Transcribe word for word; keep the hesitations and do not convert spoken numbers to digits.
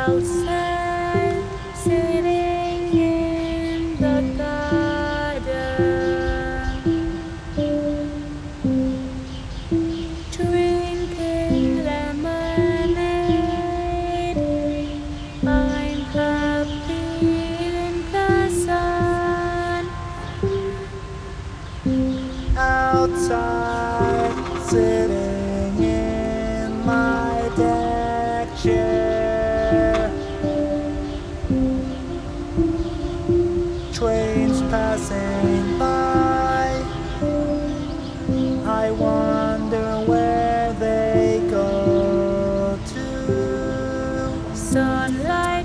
outside, sitting in the garden, drinking lemonade. I'm happy in the sun. Outside, sitting in my deck chair. Trains passing by, I wonder where they go to. Sunlight